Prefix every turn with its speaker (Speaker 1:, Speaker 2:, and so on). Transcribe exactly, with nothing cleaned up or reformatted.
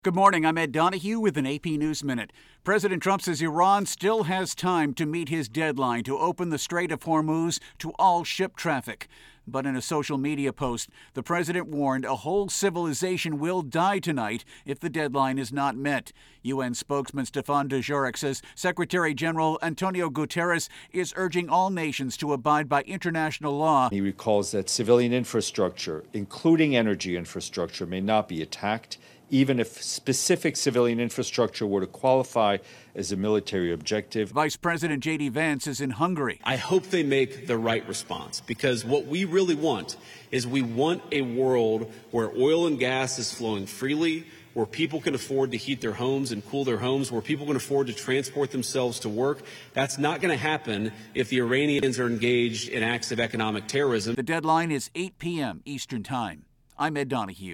Speaker 1: Good morning. I'm Ed Donahue with an A P News Minute. President Trump says Iran still has time to meet his deadline to open the Strait of Hormuz to all ship traffic. But in a social media post, the president warned a whole civilization will die tonight if the deadline is not met. U N spokesman Stefan Dujarric says Secretary General Antonio Guterres is urging all nations to abide by international law.
Speaker 2: He recalls that civilian infrastructure, including energy infrastructure, may not be attacked, even if specific civilian infrastructure were to qualify as a military objective.
Speaker 1: Vice President J D Vance is in Hungary.
Speaker 3: I hope they make the right response, because what we really want is we want a world where oil and gas is flowing freely, where people can afford to heat their homes and cool their homes, where people can afford to transport themselves to work. That's not going to happen if the Iranians are engaged in acts of economic terrorism.
Speaker 1: The deadline is eight p.m. Eastern Time. I'm Ed Donahue.